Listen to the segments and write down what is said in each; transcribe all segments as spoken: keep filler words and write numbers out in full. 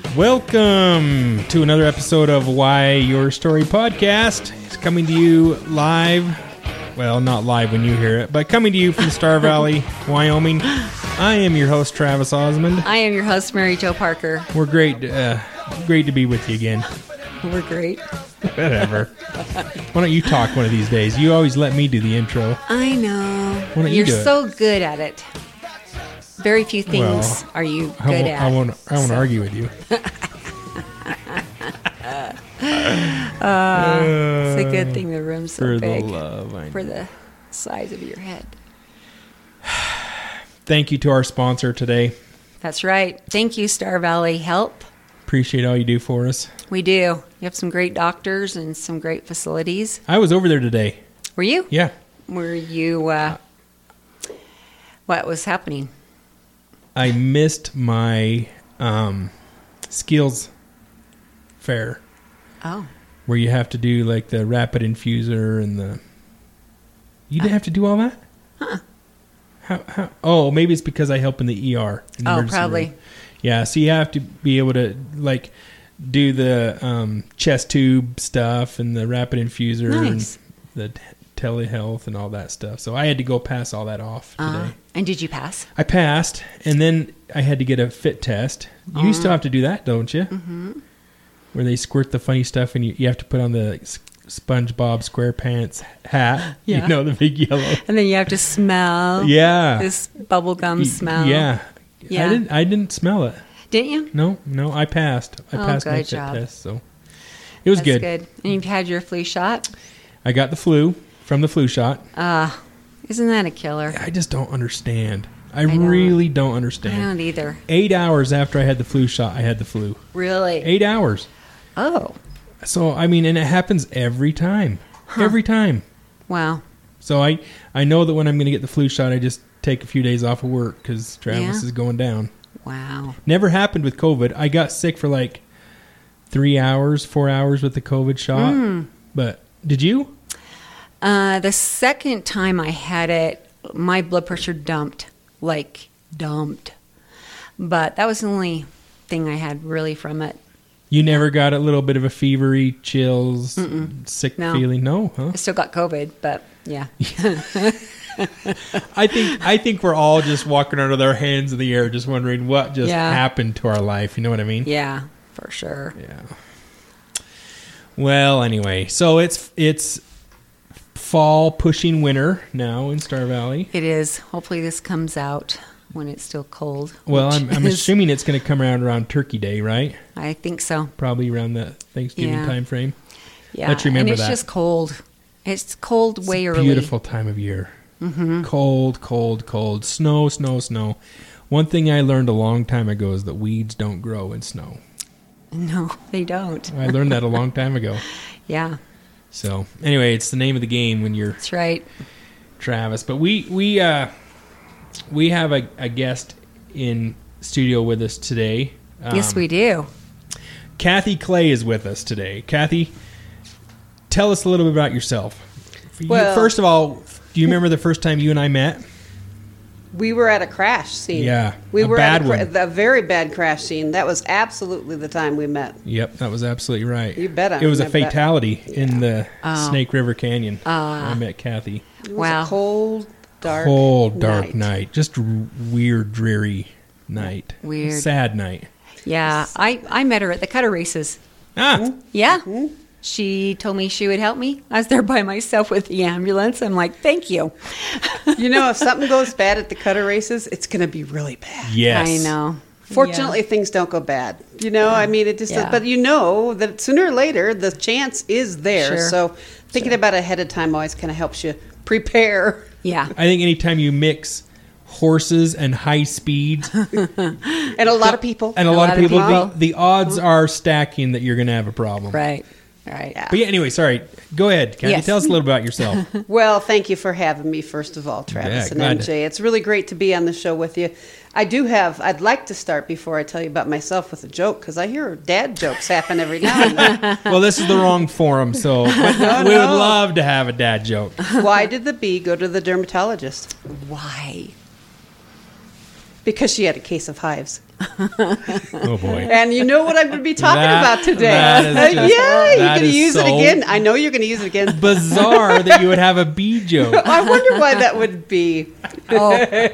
Welcome to another episode of Why Your Story podcast. It's coming to you live. Well, not live when you hear it, but coming to you from Star Valley, Wyoming. I am your host, Travis Osmond. I am your host, Mary Jo Parker. We're great, uh, great to be with you again. We're great. Whatever. Why don't you talk one of these days? You always let me do the intro. I know. Why don't you You're do it? so good at it. Very few things Well, are you I good won't, at. I won't, I won't so. argue with you. uh, it's a good thing the room's so For big the love, I know. for the size of your head. Thank you to our sponsor today. That's right. Thank you, Star Valley Help. Appreciate all you do for us. We do. You have some great doctors and some great facilities. I was over there today. Were you? Yeah. Were you, uh, what was happening? I missed my um, skills fair Oh. where you have to do like the rapid infuser and the... You didn't have to do all that? Huh. How, how? Oh, maybe it's because I help in the E R. In the Oh, emergency probably. room. Yeah, so you have to be able to like do the um, chest tube stuff and the rapid infuser Nice. and the telehealth and all that stuff. So I had to go pass all that off today. Uh, and did you pass? I passed, and then I had to get a fit test. You Oh. still have to do that, don't you? Mm-hmm. Where they squirt the funny stuff, and you, you have to put on the S- SpongeBob SquarePants hat. Yeah. You know, the big yellow. And then you have to smell Yeah. this bubblegum Y- smell. Yeah. Yeah. I didn't. I didn't smell it. Didn't you? No, no. I passed. I Oh, passed my good fit job. test, so it was That's good. good. And you've had your flu shot? I got the flu from the flu shot. Uh, isn't that a killer? I just don't understand. I, I don't. really don't I understand. don't either. Eight hours after I had the flu shot, I had the flu. Really? Eight hours. Oh, So, I mean, and it happens every time. Huh. Every time. wow. So, I, I know that when I'm going to get the flu shot, I just take a few days off of work because Travis Yeah. is going down. Wow. Never happened with COVID. I got sick for like three hours, four hours with the COVID shot. Mm. But did you? Uh, the second time I had it, my blood pressure dumped. Like, dumped. But that was the only thing I had really from it. You never got a little bit of a fevery, chills, Mm-mm. sick No. feeling? No, huh? I still got COVID, but yeah. I think I think we're all just walking under our hands in the air, just wondering what just Yeah. happened to our life. You know what I mean? Yeah, for sure. Yeah. Well, anyway, so it's it's fall pushing winter now in Star Valley. It is. Hopefully this comes out when it's still cold. Well, which I'm, I'm is- assuming it's going to come around around Turkey Day, right? I think so. Probably around the Thanksgiving Yeah. time frame. Yeah. Let's remember and it's that. just cold. It's cold It's way a early. beautiful time of year. Mm-hmm. Cold, cold, cold. Snow, snow, snow. One thing I learned a long time ago is that weeds don't grow in snow. No, they don't. I learned that a long time ago. Yeah, So anyway, it's the name of the game when you're that's right. Travis. But we we uh, we have a, a guest in studio with us today. Yes, Um, we do. Kathy Clay is with us today. Kathy, tell us a little bit about yourself. You- Well- first of all, do you remember the first time you and I met? We were at a crash scene. Yeah, we a were bad at a, one. cra- a very bad crash scene. That was absolutely the time we met. Yep, that was absolutely right. You bet I It was a remember that. fatality in the Oh. Snake River Canyon. Ah. I met Kathy. It was Wow. a cold, dark, Cold, dark night. night. Just r- weird, dreary night. Weird. Sad night. Yeah, I, I met her at the cutter races. Ah, Yeah. Hmm? She told me she would help me. I was there by myself with the ambulance. I'm like, thank you. You know, if something goes bad at the cutter races, it's going to be really bad. yes. I know. Fortunately, things don't go bad. You know, I mean, it just. Yeah. But you know that sooner or later the chance is there. Sure. So thinking about it ahead of time always kind of helps you prepare. Yeah. I think anytime you mix horses and high speed And a lot of people. and a, lot, of people, people. The, the odds are stacking that you're going to have a problem. Right. Right. Yeah. But yeah, anyway, sorry. Go ahead, Kathy. Yes. Tell us a little about yourself. Well, thank you for having me, first of all, Travis Yeah, and glad M to- J. It's really great to be on the show with you. I do have, I'd like to start before I tell you about myself with a joke, because I hear dad jokes happen every now and then. Well, this is the wrong forum, so but No, we would no. love to have a dad joke. Why did the bee go to the dermatologist? Why? because she had a case of hives. Oh, boy. And you know what I'm going to be talking That- about today. that is just- yeah, you're that going to is use so it again. I know you're going to use it again. Bizarre that you would have a bee joke. I wonder why that would be. Oh,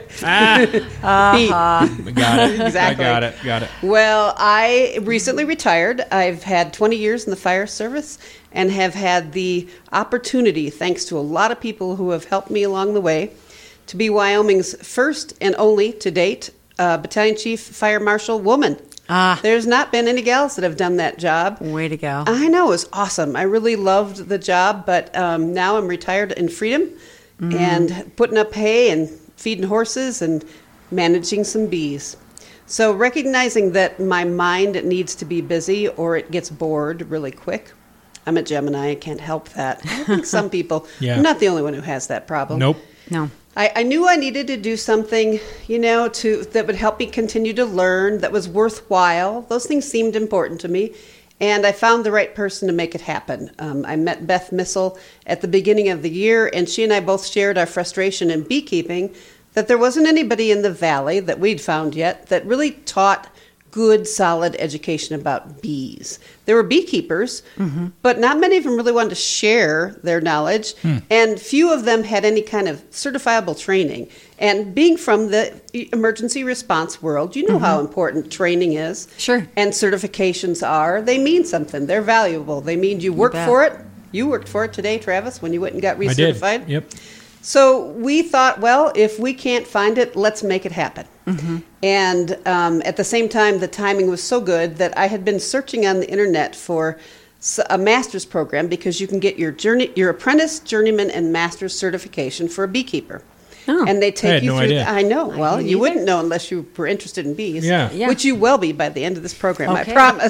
Ah, Bee. got it. Exactly. I got it. Got it. Well, I recently retired. I've had twenty years in the fire service and have had the opportunity, thanks to a lot of people who have helped me along the way, to be Wyoming's first and only to date uh, battalion chief fire marshal woman. Ah. There's not been any gals that have done that job. way to go. I know, it was awesome. I really loved the job, but um, now I'm retired in freedom and putting up hay and feeding horses and managing some bees. So recognizing that my mind needs to be busy or it gets bored really quick. I'm a Gemini. I can't help that. I think some people, Yeah. I'm not the only one who has that problem. Nope. No. I, I knew I needed to do something, you know, to that would help me continue to learn, that was worthwhile. Those things seemed important to me. And I found the right person to make it happen. Um, I met Beth Missel at the beginning of the year, and she and I both shared our frustration in beekeeping, that there wasn't anybody in the valley that we'd found yet that really taught good, solid education about bees. There were beekeepers, mm-hmm. but not many of them really wanted to share their knowledge, hmm. and few of them had any kind of certifiable training. And being from the emergency response world, you know mm-hmm. how important training is. Sure. And certifications are. They mean something. They're valuable. They mean you worked bet. for it. You worked for it today, Travis, when you went and got recertified. I did. Yep. So we thought, well, if we can't find it, let's make it happen. Mm-hmm. And um, at the same time, the timing was so good that I had been searching on the internet for s- a master's program, because you can get your journey, your apprentice, journeyman, and master's certification for a beekeeper. Oh. And they take I had you no through. idea. I know. I Well, didn't you either. wouldn't know unless you were interested in bees. Yeah. Yeah. Which you will be by the end of this program, Okay.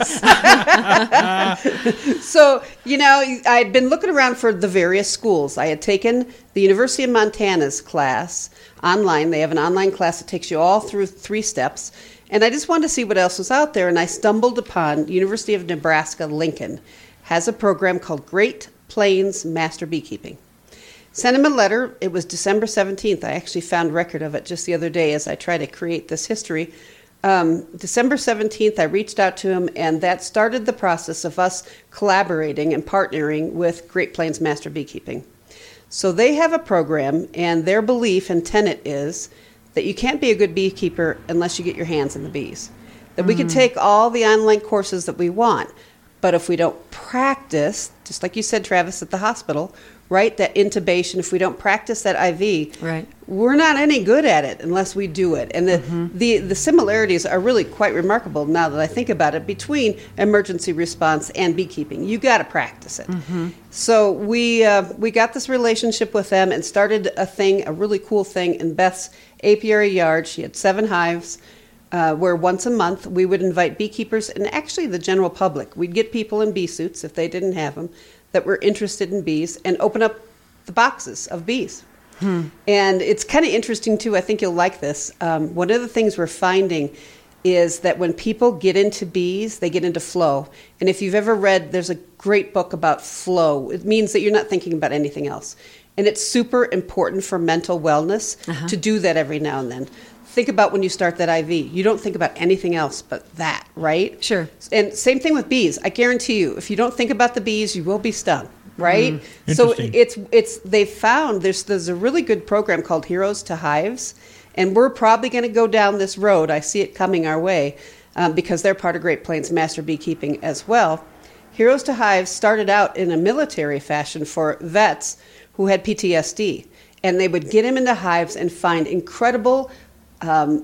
I promise. So, you know, I'd been looking around for the various schools. I had taken the University of Montana's class online. They have an online class that takes you all through three steps. And I just wanted to see what else was out there. And I stumbled upon University of Nebraska Lincoln has a program called Great Plains Master Beekeeping. Sent him a letter. It was December seventeenth. I actually found record of it just the other day as I try to create this history. Um, December seventeenth, I reached out to him, and that started the process of us collaborating and partnering with Great Plains Master Beekeeping. So they have a program, and their belief and tenet is that you can't be a good beekeeper unless you get your hands in the bees. That we can take all the online courses that we want, but if we don't practice, just like you said, Travis, at the hospital, right, that intubation, if we don't practice that I V, Right. we're not any good at it unless we do it. And the, Mm-hmm. the, the similarities are really quite remarkable now that I think about it between emergency response and beekeeping. You got to practice it. Mm-hmm. So we uh, we got this relationship with them and started a thing, a really cool thing in Beth's apiary yard. She had seven hives. Uh, where once a month we would invite beekeepers and actually the general public. We'd get people in bee suits, if they didn't have them, that were interested in bees, and open up the boxes of bees. Hmm. And it's kind of interesting, too. I think you'll like this. Um, one of the things we're finding is that when people get into bees, they get into flow. And if you've ever read, there's a great book about flow. It means that you're not thinking about anything else. And it's super important for mental wellness Uh-huh. to do that every now and then. Think about when you start that I V. You don't think about anything else but that, right? Sure. And same thing with bees. I guarantee you, if you don't think about the bees, you will be stung, right? Mm. So Interesting. it's it's they've found there's there's a really good program called Heroes to Hives, and we're probably going to go down this road. I see it coming our way um, because they're part of Great Plains Master Beekeeping as well. Heroes to Hives started out in a military fashion for vets who had P T S D, and they would get them into hives and find incredible Um,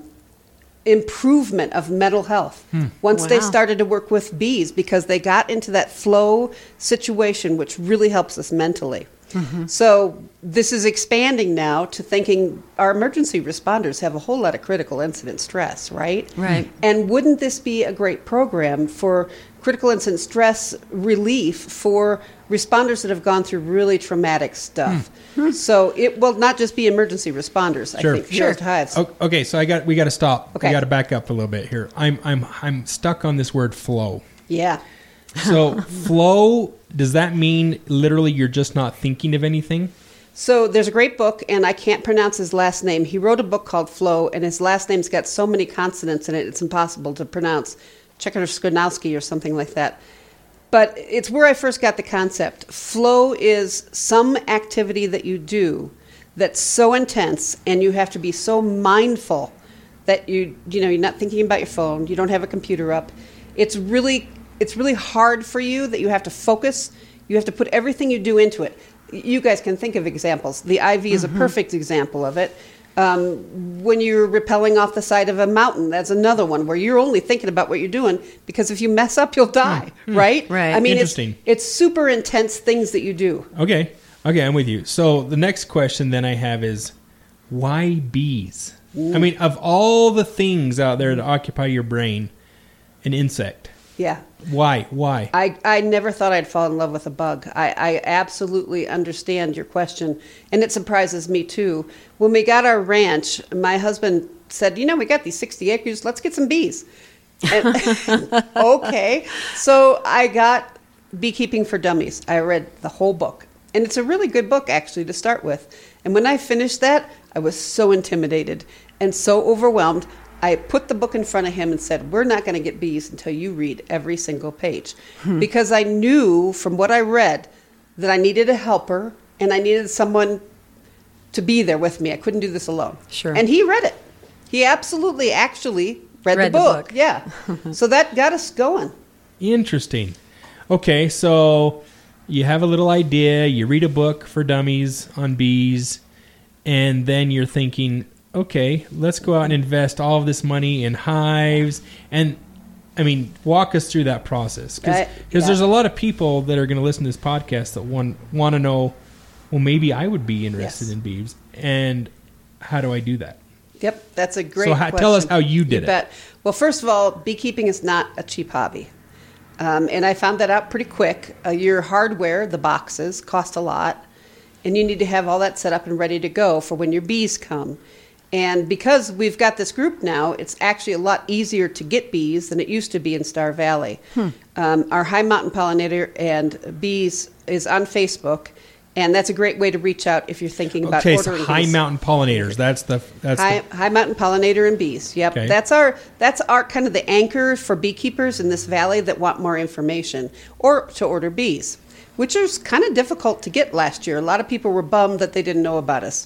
improvement of mental health Hmm. once they Wow. started to work with bees, because they got into that flow situation, which really helps us mentally. Mm-hmm. So this is expanding now to thinking our emergency responders have a whole lot of critical incident stress, right? Right. And wouldn't this be a great program for critical incident stress relief for responders that have gone through really traumatic stuff? So it will not just be emergency responders, Sure. I think. Heroes to Hives. O- Okay, so I got we got to stop. Okay. We got to back up a little bit here. I'm I'm I'm stuck on this word flow. Yeah. So flow, does that mean literally you're just not thinking of anything? So there's a great book, and I can't pronounce his last name. He wrote a book called Flow, and his last name's got so many consonants in it, it's impossible to pronounce. Czechoslovakia or something like that. But it's where I first got the concept. Flow is some activity that you do that's so intense, and you have to be so mindful that you you know you're not thinking about your phone, you don't have a computer up. It's really it's really hard for you that you have to focus. You have to put everything you do into it. You guys can think of examples. The I V is mm-hmm. a perfect example of it. Um, when you're rappelling off the side of a mountain, that's another one where you're only thinking about what you're doing, because if you mess up, you'll die, mm-hmm. right? Right. I mean, it's, Interesting. it's super intense things that you do. Okay. Okay, I'm with you. So the next question then I have is, why bees? Mm. I mean, of all the things out there to occupy your brain, an insect. Yeah. Why? Why? I, I never thought I'd fall in love with a bug. I, I absolutely understand your question, and it surprises me too. When we got our ranch, my husband said, you know, we got these sixty acres, let's get some bees. And, okay. So I got Beekeeping for Dummies. I read the whole book, and it's a really good book, actually, to start with. And when I finished that, I was so intimidated and so overwhelmed. I put the book in front of him and said, we're not going to get bees until you read every single page. Hmm. Because I knew from what I read that I needed a helper and I needed someone to be there with me. I couldn't do this alone. Sure. And he read it. He absolutely actually read, read the, book. the book. Yeah. So that got us going. Interesting. Okay, so you have a little idea. You read a book for dummies on bees, and then you're thinking, okay, let's go out and invest all of this money in hives. And, I mean, walk us through that process. Because uh, yeah. there's a lot of people that are going to listen to this podcast that want, want to know, well, maybe I would be interested yes. in bees. And how do I do that? Yep, that's a great so how, question. tell us how you did you it. Bet. Well, first of all, beekeeping is not a cheap hobby. Um, and I found that out pretty quick. Uh, your hardware, the boxes, cost a lot. And you need to have all that set up and ready to go for when your bees come. And because we've got this group now, it's actually a lot easier to get bees than it used to be in Star Valley. Hmm. Um, our High Mountain Pollinator and Bees is on Facebook, and that's a great way to reach out if you're thinking about okay, ordering so High bees. Mountain Pollinators. That's the that's High, the... High Mountain Pollinator and Bees. Yep, okay. that's our that's our kind of the anchor for beekeepers in this valley that want more information or to order bees, which was kind of difficult to get last year. A lot of people were bummed that they didn't know about us.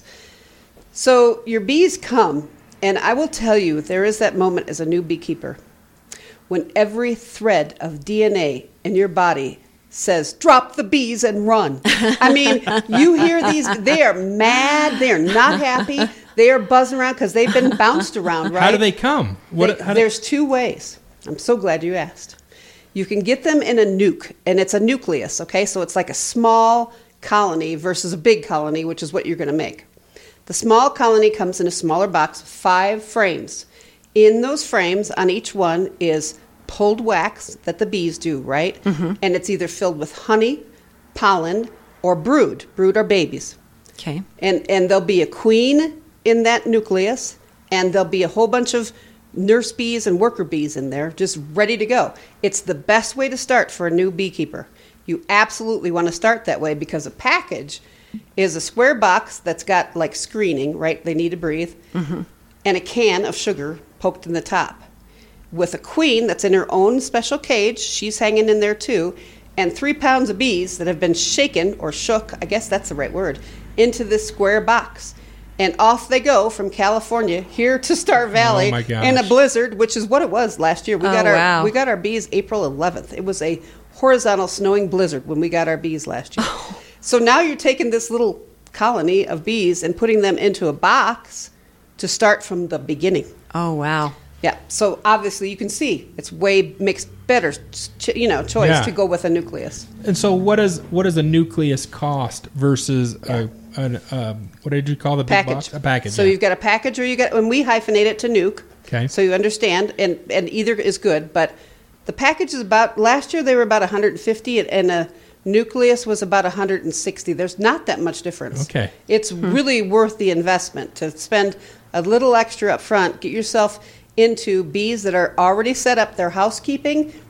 So your bees come, and I will tell you, there is that moment as a new beekeeper when every thread of D N A in your body says, drop the bees and run. I mean, you hear these, they are mad, they are not happy, they are buzzing around because they've been bounced around, right? How do they come? What, They, how do... There's two ways. I'm so glad you asked. You can get them in a nuke, and it's a nucleus, okay? So it's like a small colony versus a big colony, which is what you're going to make. The small colony comes in a smaller box, five frames. In those frames, on each one is pulled wax that the bees do, right? Mm-hmm. And it's either filled with honey, pollen, or brood. Brood are babies. Okay. And and there'll be a queen in that nucleus, and there'll be a whole bunch of nurse bees and worker bees in there, just ready to go. It's the best way to start for a new beekeeper. You absolutely want to start that way because a package is a square box that's got like screening, right? They need to breathe, mm-hmm. and a can of sugar poked in the top. With a queen that's in her own special cage, she's hanging in there too, and three pounds of bees that have been shaken or shook, I guess that's the right word, into this square box. And off they go from California here to Star Valley oh in a blizzard, which is what it was last year. We oh, got our wow. we got our bees April eleventh. It was a horizontal snowing blizzard when we got our bees last year. So now you're taking this little colony of bees and putting them into a box to start from the beginning. Oh, wow. Yeah. So obviously you can see it's way makes better, you know, choice yeah. to go with a nucleus. And so what does what does a nucleus cost versus a, an, um, what did you call the big Package. box? A package. So yeah. you've got a package, or you got when we hyphenate it to nuke. Okay. So you understand, and and either is good, but the package is about last year they were about one hundred fifty, and a nucleus was about one hundred sixty. There's not that much difference. Okay. It's hmm. really worth the investment to spend a little extra up front. Get yourself into bees that are already set up, their housekeeping, right?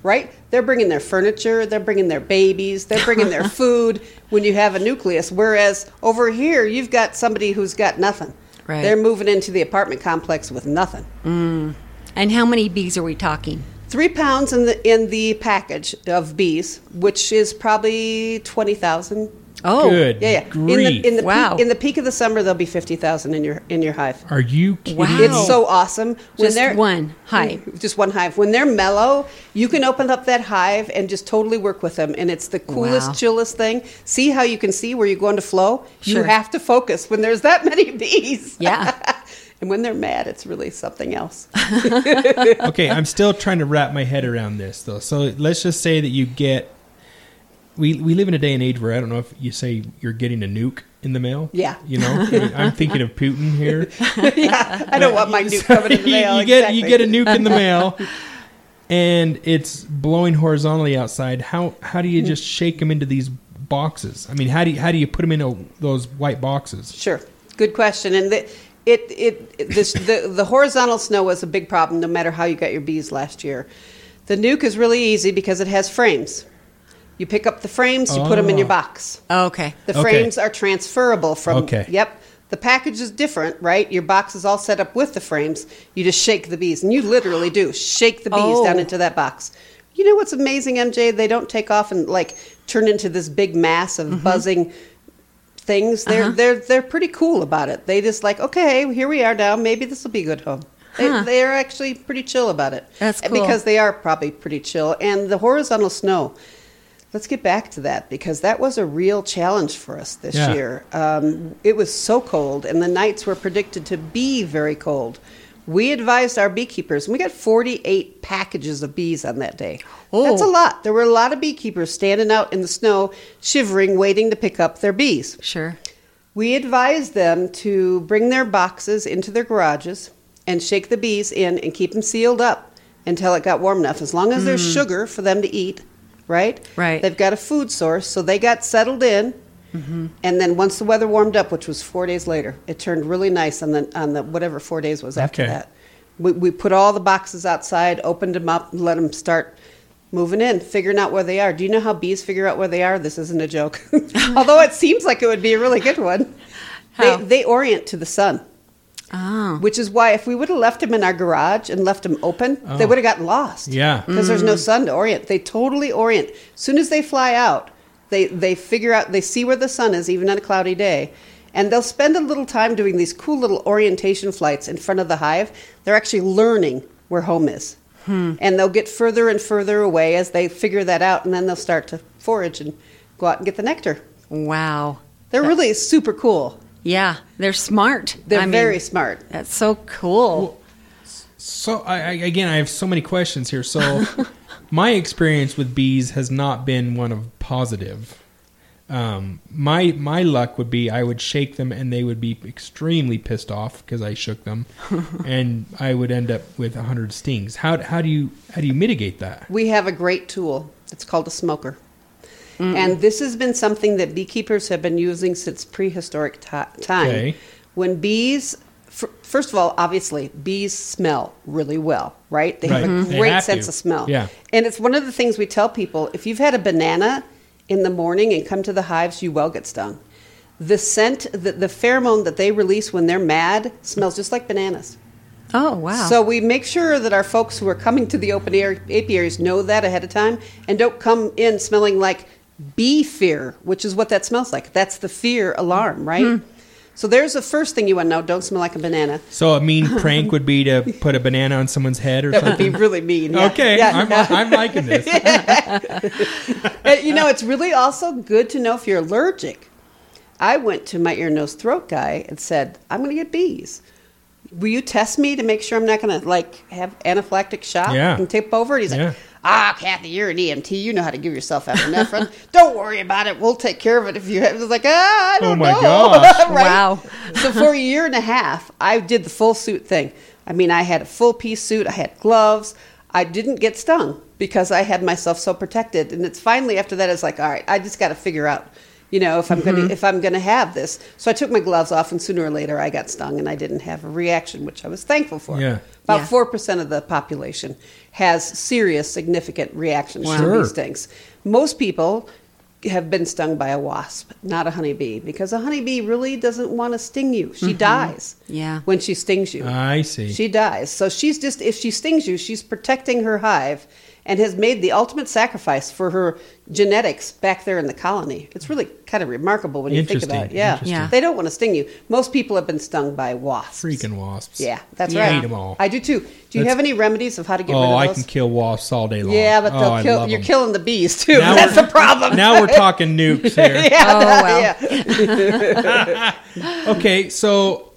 they're bringing their furniture, they're bringing their babies, they're bringing their food when you have a nucleus. Whereas over here, you've got somebody who's got nothing. Right. They're moving into the apartment complex with nothing. Mm. And how many bees are we talking? Three pounds in the in the package of bees, which is probably twenty thousand. Oh, good. Yeah, yeah. Grief. In the in the Wow. peak, in the peak of the summer, there'll be fifty thousand in your in your hive. Are you kidding? Wow. It's so awesome. When Just they're- one hive. Just one hive. When they're mellow, you can open up that hive and just totally work with them. And it's the coolest, Wow. chillest thing. See how you can see where you're going to flow? You Sure. have to focus when there's that many bees. Yeah. And when they're mad, it's really something else. Okay, I'm still trying to wrap my head around this, though. So let's just say that you get... We we live in a day and age where I don't know if you say you're getting a nuke in the mail. Yeah. You know? I mean, I'm thinking of Putin here. Yeah, I don't want my nuke coming in the mail. you, get, you exactly. get a nuke in the mail, and it's blowing horizontally outside. How how do you just shake them into these boxes? I mean, how do you, how do you put them in a, those white boxes? Sure, good question. And the, it it, it this, the the horizontal snow was a big problem. No matter how you got your bees last year, the nuke is really easy because it has frames. You pick up the frames, you put them in your Oh. box. Oh, okay. The Okay. frames are transferable from. Okay. Yep. The package is different, right? Your box is all set up with the frames. You just shake the bees, and you literally do shake the bees Oh. down into that box. You know what's amazing, M J? They don't take off and like turn into this big mass of buzzing things. They're Uh-huh. they're they're pretty cool about it. They just like, okay, here we are now. Maybe this will be a good home. They, Huh. they are actually pretty chill about it. That's And cool. because they are probably pretty chill. And the horizontal snow. Let's get back to that because that was a real challenge for us this Yeah. year. Um, it was so cold, and the nights were predicted to be very cold. We advised our beekeepers, and we got forty-eight packages of bees on that day. Oh. That's a lot. There were a lot of beekeepers standing out in the snow, shivering, waiting to pick up their bees. Sure. We advised them to bring their boxes into their garages and shake the bees in and keep them sealed up until it got warm enough. As long as there's sugar for them to eat, right? Right. They've got a food source, so they got settled in. And then once the weather warmed up, which was four days later, it turned really nice on the on the whatever four days was after Okay. that. We we put all the boxes outside, opened them up, and let them start moving in, figuring out where they are. Do you know how bees figure out where they are? This isn't a joke, although it seems like it would be a really good one. How? They they orient to the sun. Oh. Which is why if we would have left them in our garage and left them open, they Oh. would have gotten lost. Yeah. Because there's no sun to orient. They totally orient. As soon as they fly out, they, they figure out, they see where the sun is, even on a cloudy day. And they'll spend a little time doing these cool little orientation flights in front of the hive. They're actually learning where home is. And they'll get further and further away as they figure that out, and then they'll start to forage and go out and get the nectar. Wow. They're really super cool. Yeah, they're smart. They're I mean, very smart. That's so cool. So I, I again, I have so many questions here. So my experience with bees has not been one of positive. Um, my my luck would be I would shake them and they would be extremely pissed off because I shook them, and I would end up with a hundred stings. How how do you how do you mitigate that? We have a great tool. It's called a smoker. And this has been something that beekeepers have been using since prehistoric ti time. Okay. When bees, f- first of all, obviously, bees smell really well, right? They have Right. a Mhm. They great have sense to. of smell. Yeah. And it's one of the things we tell people, if you've had a banana in the morning and come to the hives, you will get stung. The scent, the, the pheromone that they release when they're mad smells just like bananas. Oh, wow. So we make sure that our folks who are coming to the open air apiaries know that ahead of time and don't come in smelling like bee fear, which is what that smells like. That's the fear alarm, right? So there's the first thing you want to know. Don't smell like a banana. So a mean prank would be to put a banana on someone's head or That would something. be really mean. Yeah. Okay, Yeah, I'm, yeah. I'm liking this. Uh, you know, it's really also good to know if you're allergic. I went to my ear, nose, throat guy and said, I'm going to get bees. Will you test me to make sure I'm not going to, like, have anaphylactic shock Yeah. and tip over? And he's Yeah. like, ah, Kathy, you're an E M T. You know how to give yourself epinephrine. Don't worry about it. We'll take care of it if you have. It was like, ah, I don't Oh, my know. gosh. Right? Wow. So for a year and a half, I did the full suit thing. I mean, I had a full piece suit. I had gloves. I didn't get stung because I had myself so protected. And it's finally after that, it's like, all right, I just got to figure out, you know, if I'm Mm-hmm. going to if I'm going to have this. So I took my gloves off, and sooner or later, I got stung, and I didn't have a reaction, which I was thankful for. Yeah. About Yeah. four percent of the population has serious, significant reactions Wow. to Sure. bee stings. Most people have been stung by a wasp, not a honeybee, because a honeybee really doesn't want to sting you. She dies Yeah. when she stings you. I see. She dies. So she's just, if she stings you, she's protecting her hive and has made the ultimate sacrifice for her genetics back there in the colony. It's really kind of remarkable when you think about it. Interesting, Yeah. interesting. Yeah. They don't want to sting you. Most people have been stung by wasps. Freaking wasps. Yeah, that's Yeah. right. Hate 'em all. I do too. Do you That's- have any remedies of how to get rid Oh, of I those? can kill wasps all day long. Yeah, but oh, they'll I kill, love you're 'em. killing the bees too. Now That's we're- the problem. Now we're talking nukes here. yeah, Oh, well. yeah. Okay, so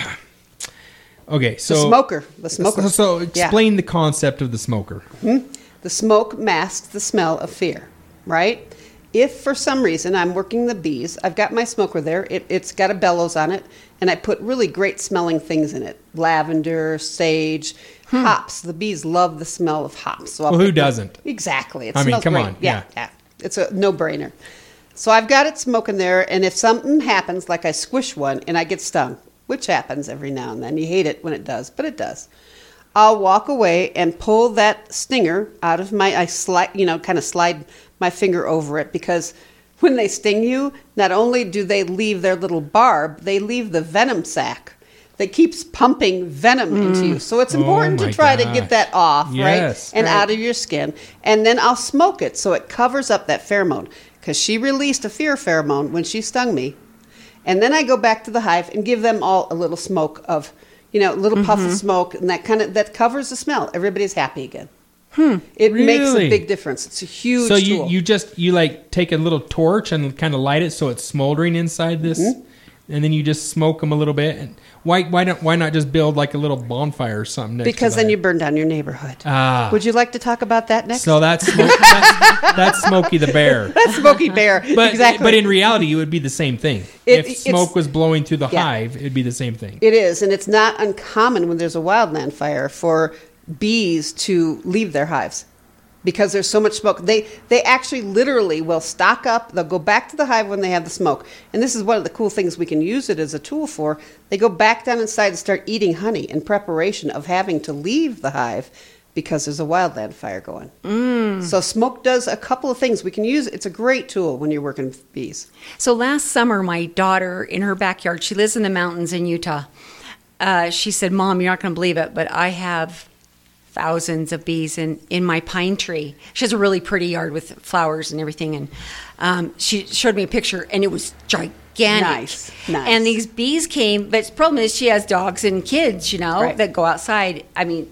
okay, so The smoker. The smoker. So, so Yeah. explain the concept of the smoker. The smoke masks the smell of fear, right? If for some reason I'm working the bees, I've got my smoker there. It, it's got a bellows on it, and I put really great smelling things in it: lavender, sage, hops. The bees love the smell of hops. So I'll Well, who put my- doesn't? Exactly. It I mean, smells come great. on, Yeah, yeah. yeah. It's a no-brainer. So I've got it smoking there, and if something happens, like I squish one and I get stung, which happens every now and then, you hate it when it does, but it does. I'll walk away and pull that stinger out of my, I slide, you know, kind of slide my finger over it, because when they sting you, not only do they leave their little barb, they leave the venom sac that keeps pumping venom into you. So it's Oh important my to try to gosh. get that off, Yes. right? And Right. out of your skin. And then I'll smoke it so it covers up that pheromone, because she released a fear pheromone when she stung me. And then I go back to the hive and give them all a little smoke of, you know, a little puff of smoke, and that kind of that covers the smell. Everybody's happy again. Hmm. It makes Really? a big difference. It's a huge So you tool. you just you like take a little torch and kind of light it so it's smoldering inside this, Mm-hmm. and then you just smoke them a little bit. And why why don't why not just build like a little bonfire or something? Next because to then that? you burn down your neighborhood. Ah. Would you like to talk about that next? So that's Smoke, that's, that's Smokey the Bear. That's Smokey Bear. But exactly. but in reality, it would be the same thing. It- if it's- smoke was blowing through the Yeah. hive, it'd be the same thing. It is, and it's not uncommon when there's a wildland fire for bees to leave their hives because there's so much smoke. They they actually literally will stock up. They'll go back to the hive when they have the smoke. And this is one of the cool things we can use it as a tool for. They go back down inside and start eating honey in preparation of having to leave the hive because there's a wildland fire going. Mm. So smoke does a couple of things. We can use it. It's a great tool when you're working with bees. So last summer, my daughter in her backyard, she lives in the mountains in Utah. Uh, she said, "Mom, you're not going to believe it, but I have thousands of bees in, in my pine tree." She has a really pretty yard with flowers and everything. And um, she showed me a picture, and it was gigantic. Nice, nice. And these bees came, but the problem is she has dogs and kids, you know, Right. that go outside. I mean,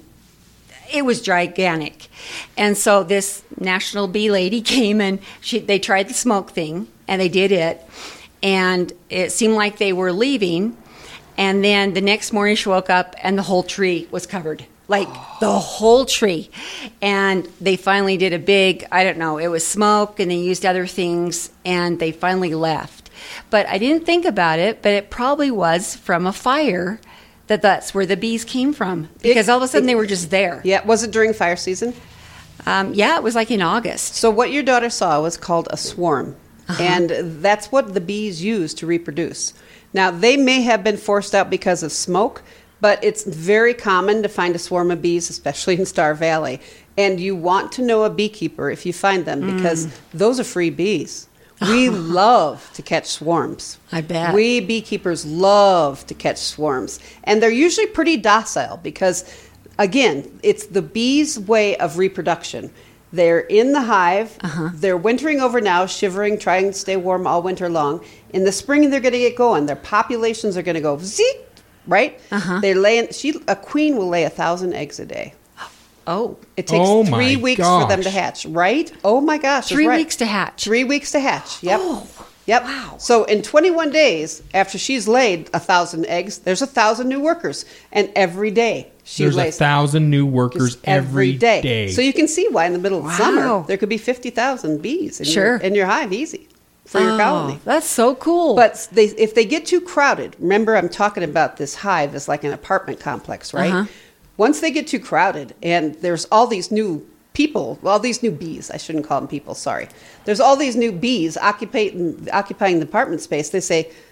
it was gigantic. And so this national bee lady came, and she they tried the smoke thing, and they did it. And it seemed like they were leaving. And then the next morning she woke up, and the whole tree was covered. Like the whole tree. And they finally did a big, I don't know, it was smoke, and they used other things, and they finally left. But I didn't think about it, but it probably was from a fire that that's where the bees came from. Because all of a sudden it- they were just there. Yeah, was it during fire season? Um, yeah, it was like in August. So what your daughter saw was called a swarm, and that's what the bees use to reproduce. Now, they may have been forced out because of smoke, but it's very common to find a swarm of bees, especially in Star Valley. And you want to know a beekeeper if you find them, because those are free bees. We love to catch swarms. I bet. We beekeepers love to catch swarms. And they're usually pretty docile because, again, it's the bees' way of reproduction. They're in the hive. Uh-huh. They're wintering over now, shivering, trying to stay warm all winter long. In the spring, they're going to get going. Their populations are going to go zeek, right? Uh-huh. They're laying. She, a queen will lay a thousand eggs a day. Oh, It takes Oh my three weeks for them to gosh. hatch, right? Oh my gosh, that's three right. weeks to hatch. Three weeks to hatch. Yep. Oh, yep. wow. So in twenty-one days after she's laid a thousand eggs, there's a thousand new workers, and every day she There's a lays thousand new workers just every day. So you can see why in the middle of Wow. summer there could be fifty thousand bees in, Sure. your, in your hive, easy for your Oh, colony. that's so cool. But they, if they get too crowded, remember I'm talking about this hive as like an apartment complex, right? Uh-huh. Once they get too crowded and there's all these new people, all these new bees, I shouldn't call them people, sorry. There's all these new bees occupying, occupying the apartment space. They say,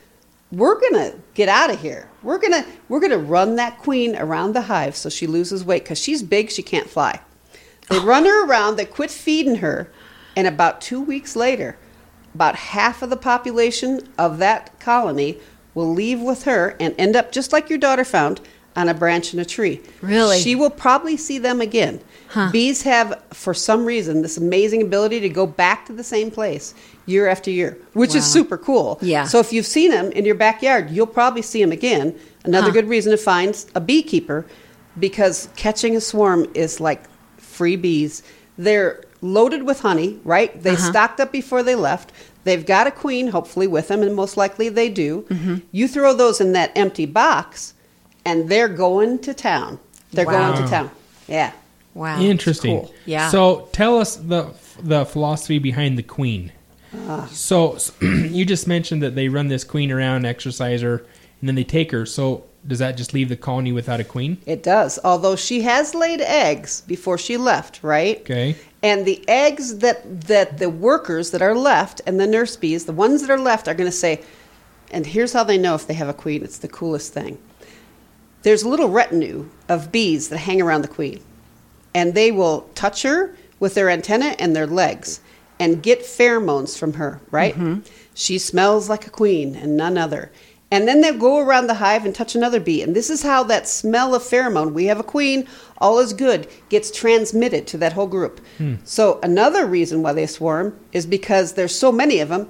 we're gonna get out of here. We're gonna we're gonna run that queen around the hive so she loses weight because she's big, she can't fly. They run her around, they quit feeding her, and about two weeks later, about half of the population of that colony will leave with her and end up just like your daughter found on a branch in a tree. Really? She will probably see them again. Huh. Bees have, for some reason, this amazing ability to go back to the same place year after year, which Wow. is super cool. Yeah. So if you've seen them in your backyard, you'll probably see them again. Another Huh. good reason to find a beekeeper, because catching a swarm is like free bees. They're loaded with honey, right? They Uh-huh. stocked up before they left. They've got a queen, hopefully, with them, and most likely they do. Mm-hmm. You throw those in that empty box, and they're going to town. They're Wow. going to town. Yeah. Wow. Interesting. cool. Yeah. So tell us the the philosophy behind the queen. Ah. So, so you just mentioned that they run this queen around, exercise her, and then they take her. So does that just leave the colony without a queen? It does, although she has laid eggs before she left, right? Okay. And the eggs that, that the workers that are left and the nurse bees, the ones that are left, are going to say, and here's how they know if they have a queen. It's the coolest thing. There's a little retinue of bees that hang around the queen, and they will touch her with their antennae and their legs and get pheromones from her, right? Mm-hmm. She smells like a queen and none other. And then they'll go around the hive and touch another bee. And this is how that smell of pheromone, we have a queen, all is good, gets transmitted to that whole group. Hmm. So another reason why they swarm is because there's so many of them,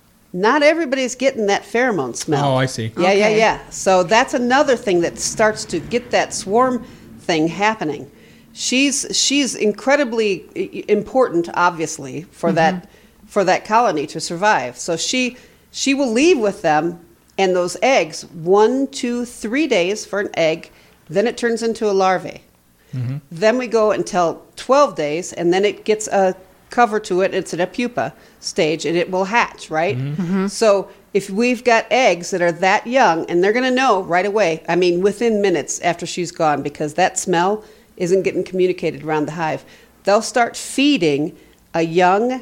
not everybody's getting that pheromone smell. Oh, I see. Yeah, yeah, Okay. yeah. So that's another thing that starts to get that swarm thing happening. She's she's incredibly i- important, obviously, for that for that colony to survive. So she she will leave with them, and those eggs, one, two, three days for an egg, then it turns into a larvae. Then we go until twelve days, and then it gets a cover to it. It's at a pupa stage, and it will hatch, right? So if we've got eggs that are that young, and they're going to know right away, I mean, within minutes after she's gone, because that smell isn't getting communicated around the hive, they'll start feeding a young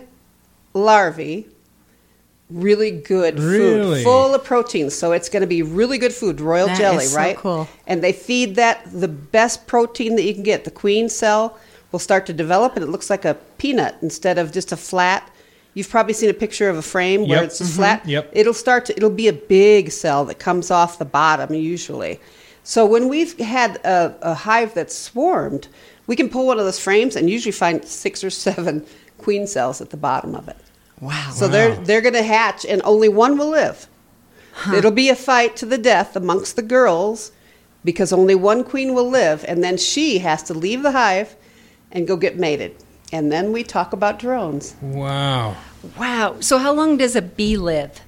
larvae really good Really? food, full of protein. So it's going to be really good food, royal That jelly, is so right? cool. And they feed that the best protein that you can get. The queen cell will start to develop, and it looks like a peanut instead of just a flat. You've probably seen a picture of a frame where Yep. it's just flat. Yep. It'll start to. It'll be a big cell that comes off the bottom usually. So when we've had a, a hive that's swarmed, we can pull one of those frames and usually find six or seven queen cells at the bottom of it. Wow. So Wow. they're they're going to hatch, and only one will live. It'll be a fight to the death amongst the girls, because only one queen will live, and then she has to leave the hive and go get mated. And then we talk about drones. Wow. Wow. So how long does a bee live?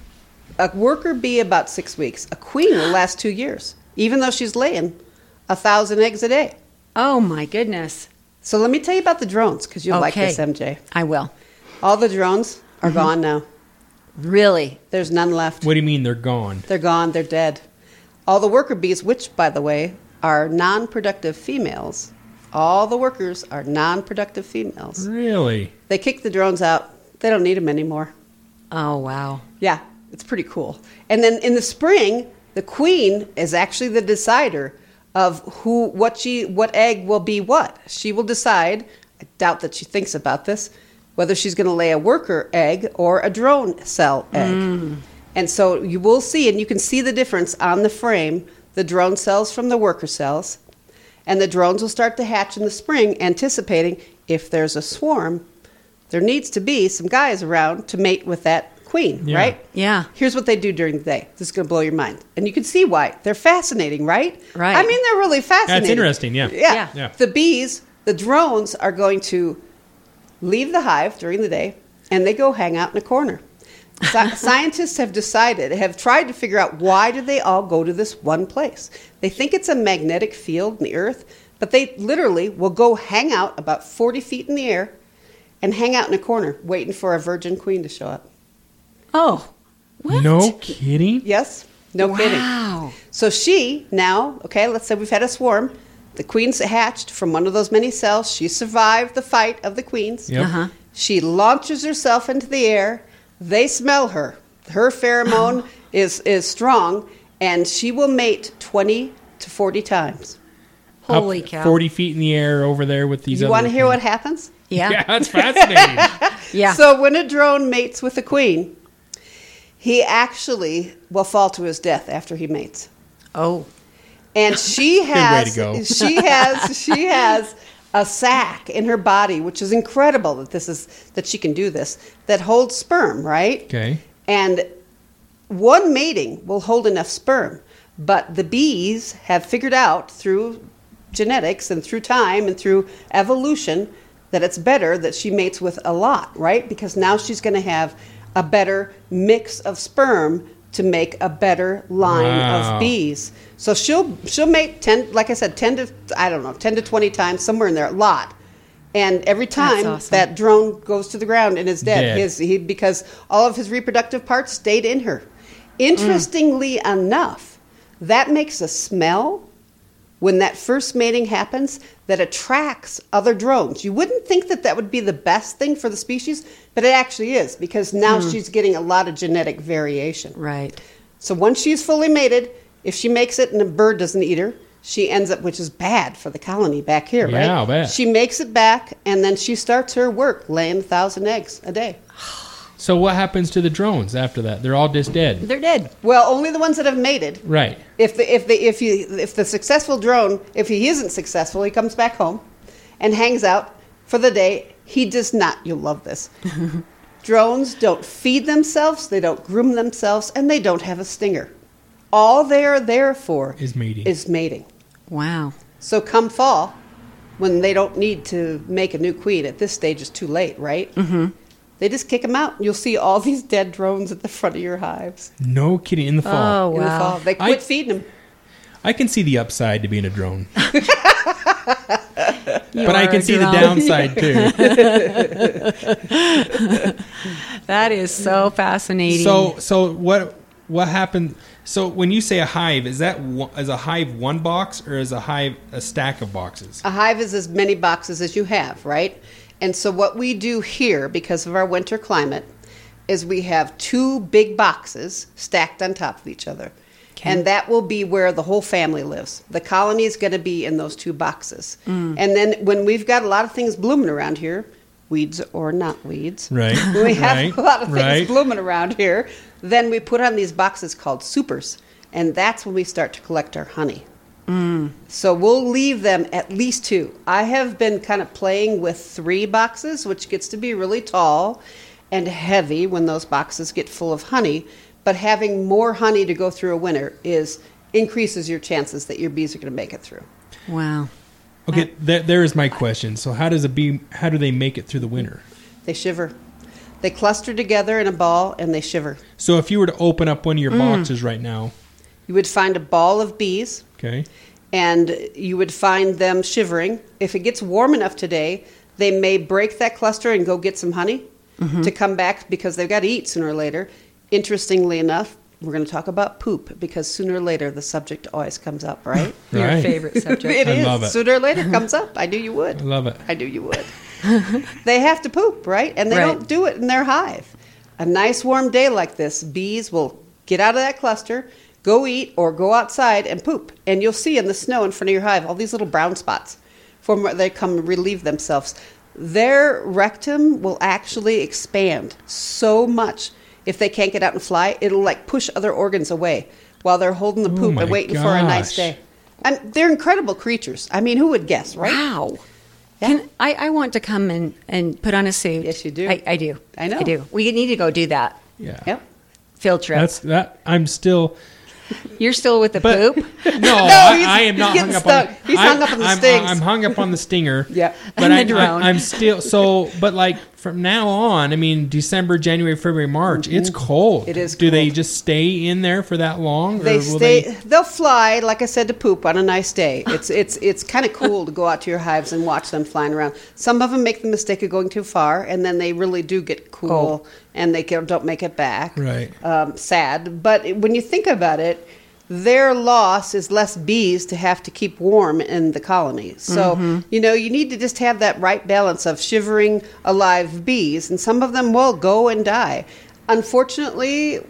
A worker bee about six weeks. A queen will last two years, even though she's laying a thousand eggs a day. Oh my goodness. So let me tell you about the drones, because you'll like Okay. this, M J. I will. All the drones are gone now. Really? There's none left. What do you mean they're gone? They're gone. They're dead. All the worker bees, which, by the way, are non-productive females. All the workers are non-productive females. Really? They kick the drones out. They don't need them anymore. Oh wow. Yeah, it's pretty cool. And then in the spring, the queen is actually the decider of who, what she, what egg will be what. She will decide. I doubt that she thinks about this, whether she's going to lay a worker egg or a drone cell egg. And so you will see, and you can see the difference on the frame, the drone cells from the worker cells. And the drones will start to hatch in the spring, anticipating if there's a swarm, there needs to be some guys around to mate with that queen, Yeah. right? Yeah. Here's what they do during the day. This is going to blow your mind. And you can see why. They're fascinating, right? Right. I mean, they're really fascinating. That's interesting, yeah. Yeah. Yeah. Yeah. The bees, the drones are going to leave the hive during the day, and they go hang out in a corner. Sci- scientists have decided, have tried to figure out why do they all go to this one place. They think it's a magnetic field in the earth, but they literally will go hang out about forty feet in the air and hang out in a corner waiting for a virgin queen to show up. Oh. What? No kidding? Yes? No kidding. Wow. So she now, okay, let's say we've had a swarm. The queen's hatched from one of those many cells. She survived the fight of the queens. Yep. Uh-huh. She launches herself into the air. They smell her. Her pheromone is, is strong, and she will mate twenty to forty times. Holy Up cow. forty feet in the air over there with these You other want to hear things. what happens? Yeah. Yeah, that's fascinating. Yeah. So when a drone mates with a queen, he actually will fall to his death after he mates. Oh. And she way has to go. she has she has a sac in her body, which is incredible that this is that she can do this, that holds sperm, right? Okay. And one mating will hold enough sperm, but the bees have figured out through genetics and through time and through evolution that it's better that she mates with a lot, right? Because now she's going to have a better mix of sperm to make a better line Wow. of bees. So she'll she'll mate ten, like I said, ten to I don't know, ten to twenty times, somewhere in there, a lot. And every time awesome. that drone goes to the ground and is dead, Dead. his he because all of his reproductive parts stayed in her. Interestingly enough, that makes a smell when that first mating happens that attracts other drones. You wouldn't think that that would be the best thing for the species, but it actually is because now she's getting a lot of genetic variation. Right. So once she's fully mated, if she makes it and a bird doesn't eat her, she ends up, which is bad for the colony back here, right? Yeah, I'll bet. She makes it back, and then she starts her work, laying a thousand eggs a day. So what happens to the drones after that? They're all just dead. They're dead. Well, only the ones that have mated. Right. If the if the if you if the successful drone, if he isn't successful, he comes back home and hangs out for the day. He does not. You'll love this. Drones don't feed themselves, they don't groom themselves, and they don't have a stinger. All they are there for Is mating. Is mating. Wow. So come fall, when they don't need to make a new queen, at this stage it's too late, right? Mm-hmm. They just kick them out. You'll see all these dead drones at the front of your hives. No kidding. In the fall. Oh, In the wow. fall. They quit I- feeding them. I can see the upside to being a drone. You But I are can a see the drone. downside too. That is so fascinating. So, so what what happened? So, when you say a hive, is that one, is a hive one box or is a hive a stack of boxes? A hive is as many boxes as you have, right? And so what we do here, because of our winter climate, is we have two big boxes stacked on top of each other. Okay. And that will be where the whole family lives. The colony is going to be in those two boxes. And then when we've got a lot of things blooming around here, weeds or not weeds, Right. when we have right. a lot of things right. blooming around here, then we put on these boxes called supers. And that's when we start to collect our honey. So we'll leave them at least two. I have been kind of playing with three boxes, which gets to be really tall and heavy when those boxes get full of honey. But having more honey to go through a winter is increases your chances that your bees are going to make it through. wow. Okay, there, there is my question. So, how does a bee? How do they make it through the winter? They shiver. They cluster together in a ball and they shiver. So, if you were to open up one of your boxes right now, You would find a ball of bees okay, and you would find them shivering. If it gets warm enough today, they may break that cluster and go get some honey to come back because they've got to eat sooner or later. Interestingly enough, we're going to talk about poop because sooner or later the subject always comes up, right? Your Right. favorite subject. It I is. love it. Sooner or later it comes up. I knew you would. I love it. I knew you would. They have to poop, right? And they Right. don't do it in their hive. A nice warm day like this, bees will get out of that cluster, go eat, or go outside and poop. And you'll see in the snow in front of your hive all these little brown spots from where they come relieve themselves. Their rectum will actually expand so much if they can't get out and fly. It'll like push other organs away while they're holding the Oh poop my and waiting for a nice gosh. day. And they're incredible creatures. I mean, who would guess, right? Wow. Yeah. Can, I, I want to come and, and put on a suit. Yes, you do. I, I do. I know. I do. We need to go do that. yeah, Yep. Field trip. that's that. I'm still You're still with the but poop? no, he's- I, I am not he's hung getting up stuck. on. He's I, hung up on the I'm, stings. I'm hung up on the stinger. Yeah. but And the I, drone. I, I'm still so. But like from now on, I mean, December, January, February, March, it's cold. Mm-hmm. It is Do they cold. just stay in there for that long? They or will stay. They, They'll fly, like I said, to poop on a nice day. It's it's it's kind of cool to go out to your hives and watch them flying around. Some of them make the mistake of going too far, and then they really do get cool, and they can, don't make it back. Right. Um, sad, but it- when you think about it, their loss is less bees to have to keep warm in the colony. So, you know, you need to just have that right balance of shivering alive bees, and some of them will go and die. Unfortunately,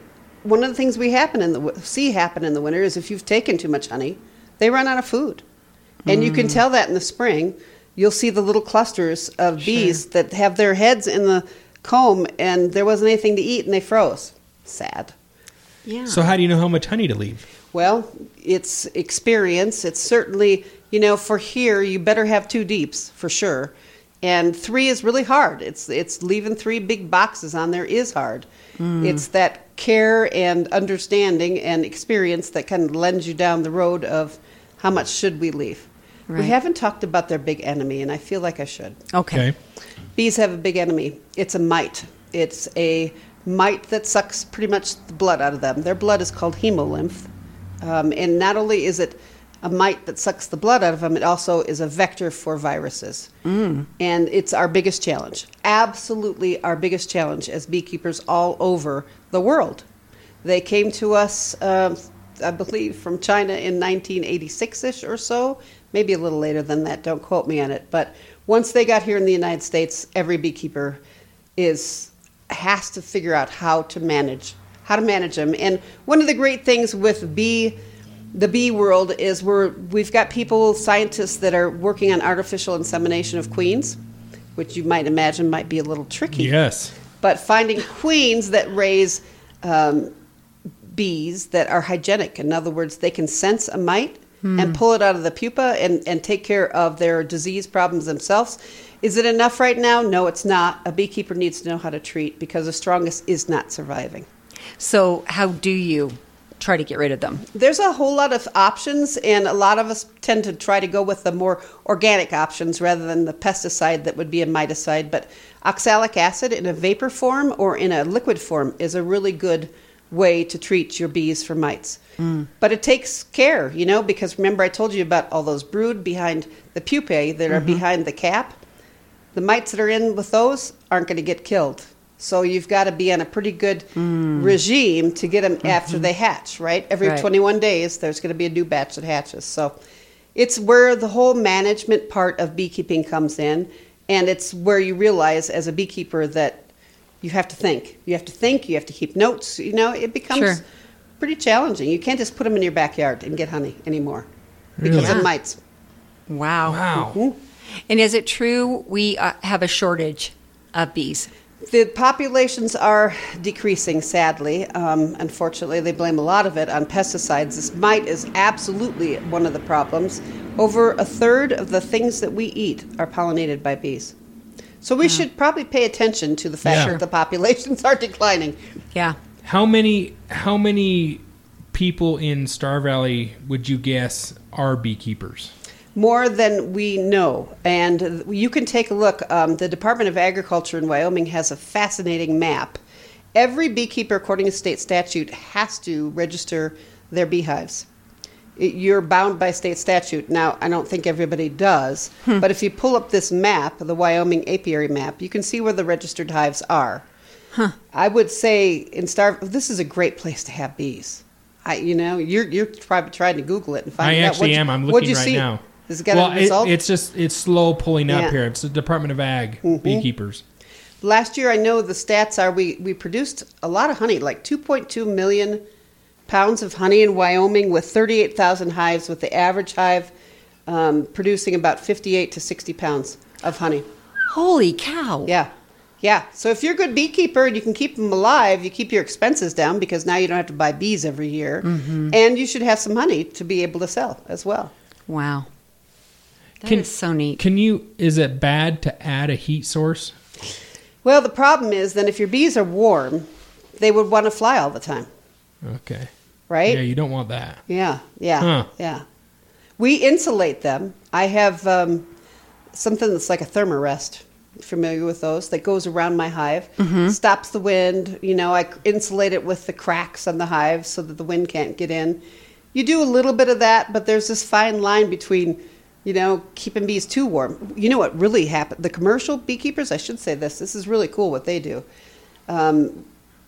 one of the things we happen in the wi- see happen in the winter is if you've taken too much honey, they run out of food. And mm. you can tell that in the spring. You'll see the little clusters of bees sure. that have their heads in the comb, and there wasn't anything to eat, and they froze. Sad. Yeah. So how do you know how much honey to leave? Well, it's experience. It's certainly, you know, for here, you better have two deeps, for sure. And three is really hard. It's it's leaving three big boxes on there is hard. Mm. It's that care and understanding and experience that kind of lends you down the road of how much should we leave. Right. We haven't talked about their big enemy, and I feel like I should. Okay. okay. Bees have a big enemy. It's a mite. It's a mite that sucks pretty much the blood out of them. Their blood is called hemolymph. Um, and not only is it a mite that sucks the blood out of them, it also is a vector for viruses. Mm. And it's our biggest challenge. Absolutely our biggest challenge as beekeepers all over the world. They came to us, uh, I believe, from China in nineteen eighty-six-ish or so. Maybe a little later than that. Don't quote me on it. But once they got here in the United States, every beekeeper is has to figure out how to manage how to manage them. And one of the great things with bee, the bee world is we're we've got people, scientists that are working on artificial insemination of queens, which you might imagine might be a little tricky. Yes. But finding queens that raise um, bees that are hygienic. In other words, they can sense a mite hmm. and pull it out of the pupa and, and take care of their disease problems themselves. Is it enough right now? No, it's not. A beekeeper needs to know how to treat because the strongest is not surviving. So how do you try to get rid of them? There's a whole lot of options, and a lot of us tend to try to go with the more organic options rather than the pesticide that would be a miticide. But oxalic acid in a vapor form or in a liquid form is a really good way to treat your bees for mites. Mm. But it takes care, you know, because remember I told you about all those brood behind the pupae that are mm-hmm. behind the cap. The mites that are in with those aren't going to get killed. So you've got to be on a pretty good mm. regime to get them mm-hmm. after they hatch, right? Every right. twenty-one days, there's going to be a new batch that hatches. So it's where the whole management part of beekeeping comes in, and it's where you realize as a beekeeper that you have to think. You have to think, you have to keep notes. You know, it becomes sure. pretty challenging. You can't just put them in your backyard and get honey anymore really? because yeah. of mites. Wow. Wow. Mm-hmm. And is it true we uh, have a shortage of bees? The populations are decreasing, sadly. Um, unfortunately, they blame a lot of it on pesticides. This mite is absolutely one of the problems. Over a third of the things that we eat are pollinated by bees. So we yeah. should probably pay attention to the fact yeah. that the populations are declining. Yeah. How many how many people in Star Valley would you guess are beekeepers? More than we know. And you can take a look. Um, the Department of Agriculture in Wyoming has a fascinating map. Every beekeeper, according to state statute, has to register their beehives. It, you're bound by state statute. Now, I don't think everybody does, hmm. but if you pull up this map, the Wyoming apiary map, you can see where the registered hives are. Huh. I would say in Star, this is a great place to have bees. I, you know, you're you're probably trying to Google it and find I out. I actually am. I'm looking right see? now. Has it got well, a result? It, it's just it's slow pulling up yeah. here. It's the Department of Ag mm-hmm. beekeepers. Last year, I know the stats are we, we produced a lot of honey, like two point two million pounds of honey in Wyoming with thirty-eight thousand hives, with the average hive um, producing about fifty-eight to sixty pounds of honey. Holy cow. Yeah. Yeah. So if you're a good beekeeper and you can keep them alive, you keep your expenses down because now you don't have to buy bees every year. Mm-hmm. And you should have some honey to be able to sell as well. Wow. That can, is so neat. Can you, is it bad to add a heat source? Well, the problem is then if your bees are warm, they would want to fly all the time. Okay. Right? Yeah, you don't want that. Yeah, yeah, huh. yeah. We insulate them. I have um, something that's like a thermarest. Familiar with those? That goes around my hive, mm-hmm. stops the wind. You know, I insulate it with the cracks on the hive so that the wind can't get in. You do a little bit of that, but there's this fine line between, you know, keeping bees too warm. You know what really happened? The commercial beekeepers, I should say this, this is really cool what they do. Um,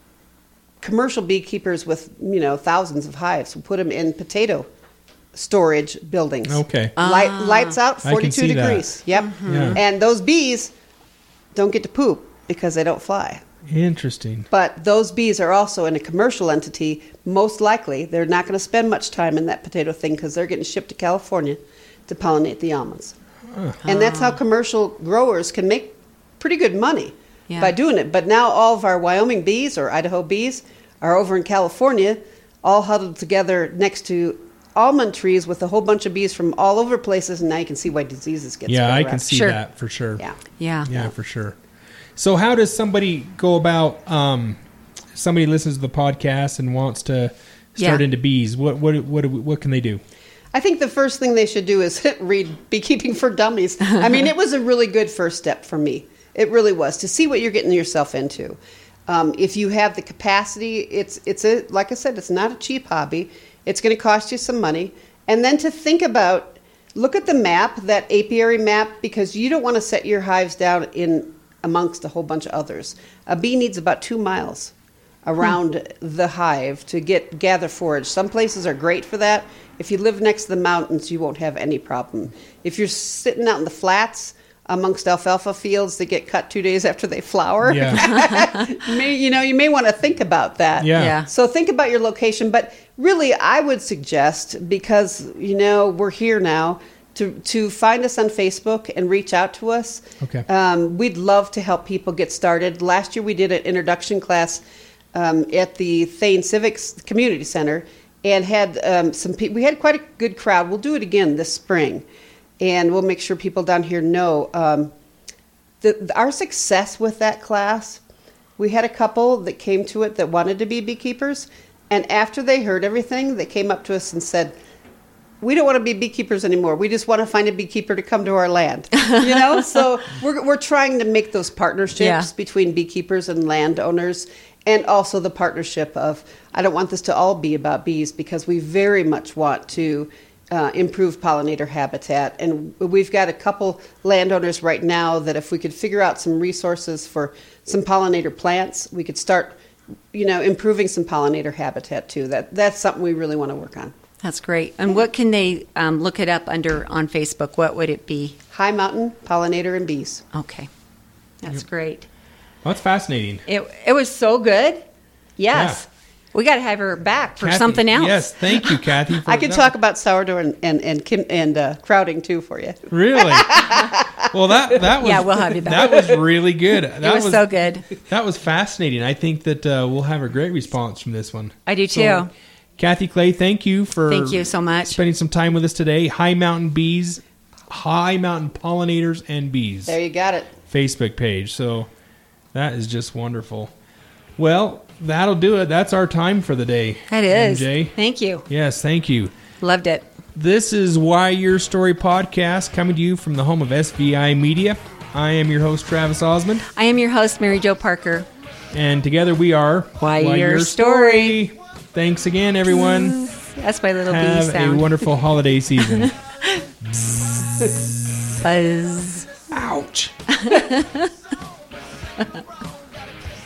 commercial beekeepers with, you know, thousands of hives will put them in potato storage buildings. Okay. Light, lights out, forty-two degrees. That. Yep. Mm-hmm. Yeah. And those bees don't get to poop because they don't fly. Interesting. But those bees are also in a commercial entity. Most likely, they're not going to spend much time in that potato thing because they're getting shipped to California to pollinate the almonds. Huh. And that's how commercial growers can make pretty good money yeah. by doing it. But now all of our Wyoming bees or Idaho bees are over in California, all huddled together next to almond trees with a whole bunch of bees from all over places, and now you can see why diseases get yeah spread I around. can see sure. that for sure. Yeah. yeah yeah for sure. So how does somebody go about um somebody listens to the podcast and wants to start yeah. into bees? What what what what can they do? I think the first thing they should do is read Beekeeping for Dummies. I mean, it was a really good first step for me. It really was, to see what you're getting yourself into. Um, if you have the capacity, it's it's a like I said, it's not a cheap hobby. It's going to cost you some money. And then to think about, look at the map, that apiary map, because you don't want to set your hives down in amongst a whole bunch of others. A bee needs about two miles around hmm. the hive to get gather forage. Some places are great for that. If you live next to the mountains, you won't have any problem. If you're sitting out in the flats amongst alfalfa fields that get cut two days after they flower, yeah. may, you know, you may want to think about that. Yeah. yeah. So think about your location. But really, I would suggest, because, you know, we're here now, to, to find us on Facebook and reach out to us. Okay. Um, we'd love to help people get started. Last year we did an introduction class um, at the Thane Civics Community Center and had um, some people. We had quite a good crowd. We'll do it again this spring. And we'll make sure people down here know um, the, our success with that class. We had a couple that came to it that wanted to be beekeepers. And after they heard everything, they came up to us and said, we don't want to be beekeepers anymore. We just want to find a beekeeper to come to our land. You know, so we're we're trying to make those partnerships yeah. between beekeepers and landowners, and also the partnership of, I don't want this to all be about bees, because we very much want to uh, improve pollinator habitat. And we've got a couple landowners right now that if we could figure out some resources for some pollinator plants, we could start, you know, improving some pollinator habitat too. That that's something we really want to work on. That's great. And what can they um, look it up under on Facebook? What would it be? High Mountain Pollinator and Bees. Okay. That's yep. great. Well, that's fascinating. It it was so good. Yes. Yeah. We got to have her back for Kathy, something else. Yes, thank you, Kathy. For I can that. talk about sourdough and and and, Kim, and uh, crowding too for you. Really? Well, that that was yeah, we'll have you back. That was really good. That it was, was so good. That was fascinating. I think that uh, we'll have a great response from this one. I do too. So, Kathy Clay, thank you for thank you so much spending some time with us today. High Mountain Bees, High Mountain Pollinators and Bees. There you got it. Facebook page. So that is just wonderful. Well, that'll do it. That's our time for the day. That is. M J. Thank you. Yes, thank you. Loved it. This is Why Your Story podcast, coming to you from the home of S V I Media. I am your host, Travis Osmond. I am your host, Mary Jo Parker. And together we are Why, Why Your, Your Story. Story. Thanks again, everyone. That's my little Have bee sound. a wonderful holiday season. Buzz. Ouch.